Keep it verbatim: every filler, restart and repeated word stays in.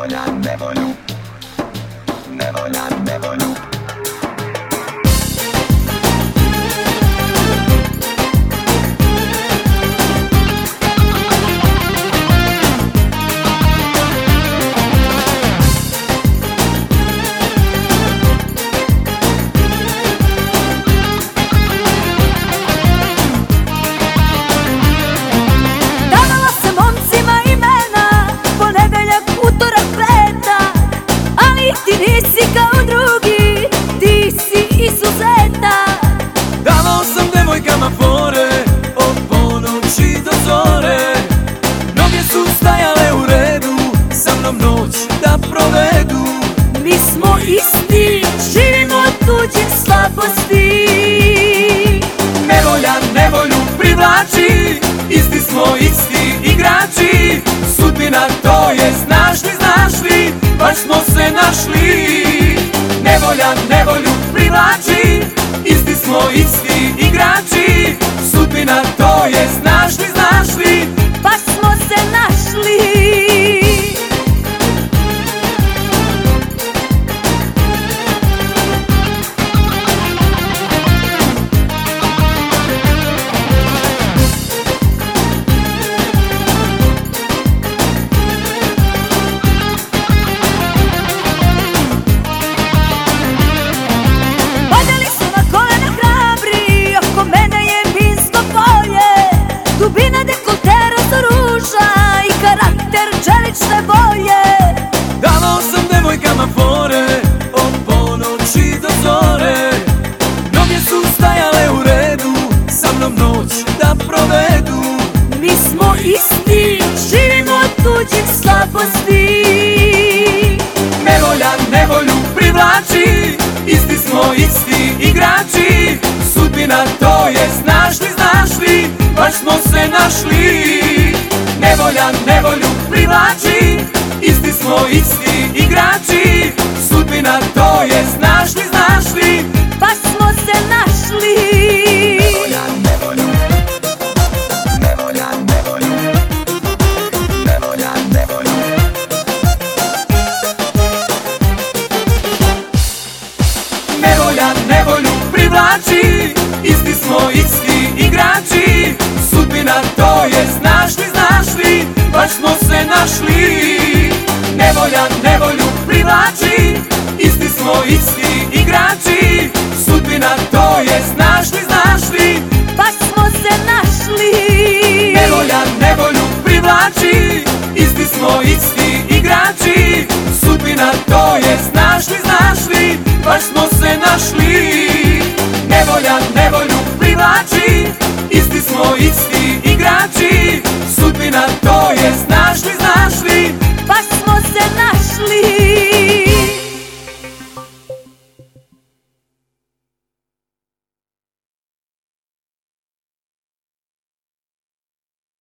Nevolja, nevolju, nevolja, nevolju. Nisi kao drugi, ti si izuzetak. Davao sam devojkama fore, od ponoći do zore. Mnoge su stajale u redu, sa mnom noć da provedu. Mi smo isti, živimo tuđe slabosti. Nevolja nevolju privlači, isti smo isti igrači. Sudbina to je, znaš li, znaš li, baš smo se našli. Nevolja nevolju privlači, isti smo isti igrači. Sudbina to je, znaš li, znaš li, baš smo se našli. Dubina dekoltera za ruža i karakter čelične boje. Davao sam devojkama fore, od ponoći do zore. Mnoge su stajale u redu, sa mnom noć da provedu. Mi smo isti, živimo tuđih slabosti. Nevolja nevolju privlači, isti smo isti igrači. Sudbina to je, znaš li, znaš li, baš smo se našli. Nevolja nevolju privlači, isti smo isti igrači. Sudbina to je, znaš li, znaš li, baš smo se našli. Nevolja, nevolju, nevolja, nevolju, nevolja, nevolju. Nevolja nevolju privlači, isti smo isti igrači. Sudbina to je, znaš li, znaš li, baš smo se našli. Nevolja nevolju privlači, isti smo isti igrači. Sudbina to je, znaš li, znaš li, baš smo se našli. Nevolja nevolju privlači, isti smo isti igrači. Sudbina to je, znaš li, znaš li, baš smo se našli. Nevolja nevolju privlači, isti smo isti igrači. Sudbina to je, znaš li, znaš li, baš smo se našli.